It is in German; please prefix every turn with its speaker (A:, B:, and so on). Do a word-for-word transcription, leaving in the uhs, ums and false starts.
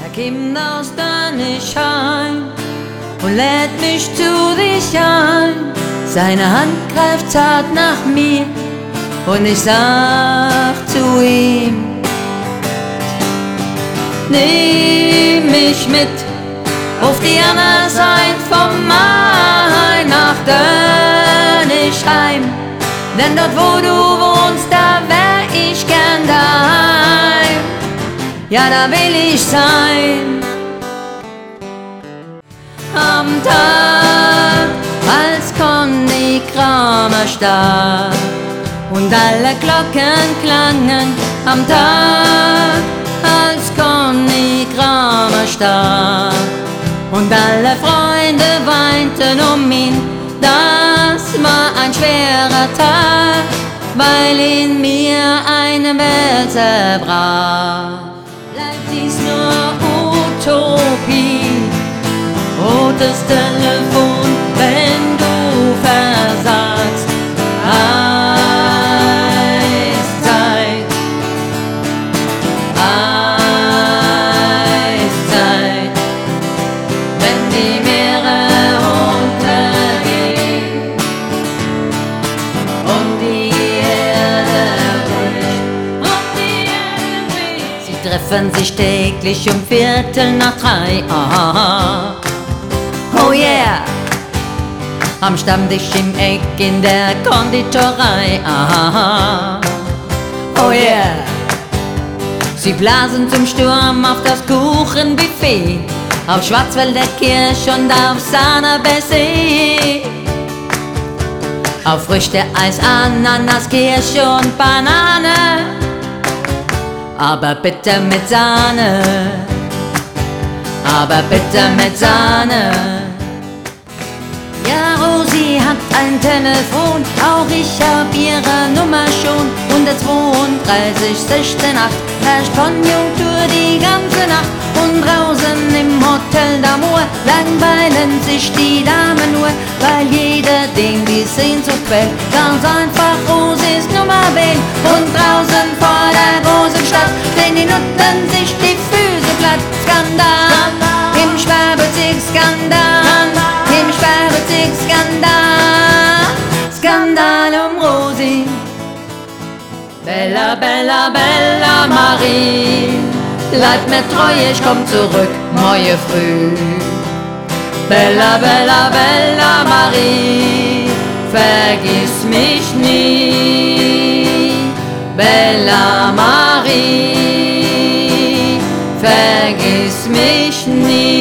A: Er kommt aus deinem Schein und lädt mich zu dich ein. Seine Hand greift zart nach mir und ich sag zu ihm: Nimm mich mit auf die andere Seite vom Main nach Dönichheim, denn dort wo du wohnst, da wär ich gern daheim. Ja, da will ich sein. Am Tag, als Conny Kramer starb und alle Glocken klangen, am Tag, als Conny Kramer starb und alle Freunde weinten um ihn, das war ein schwerer Tag, weil in mir eine Welt zerbrach. Bleibt dies nur Utopie, rotes Telefon, wenn du versagst. Eiszeit, Eiszeit, wenn die Meere untergehen und die Erde bricht, und die Erde bricht. Sie treffen sich täglich um Viertel nach drei. Aha. Oh yeah! Am Stammtisch im Eck in der Konditorei. Aha. Oh yeah! Sie blasen zum Sturm auf das Kuchenbuffet, auf Schwarzwälder Kirsch und auf Sahne-Baiser, auf Früchte, Eis, Ananas, Kirsche und Banane, aber bitte mit Sahne, aber bitte mit Sahne. Ja, Rosi hat ein Telefon, auch ich hab ihre Nummer schon. hundertzweiunddreißig sechzehn acht herrscht Konjunktur die ganze Nacht. Und draußen im Hotel d'Amour langweilen sich die Damen nur, weil jeder den die Sehnsucht quält, ganz einfach Rosis Nummer wählen. Und draußen vor der großen Stadt stehen die Nutten sich die Füße platt. Skandal, im Sperrbezirk, Skandal, im Sperrbezirk, Skandal, Skandal um Rosi. Bella, Bella, Bella Marie, bleib mir treu, ich komm zurück morgen früh. Bella, Bella, Bella Marie, vergiss mich nie. Bella Marie, vergiss mich nie.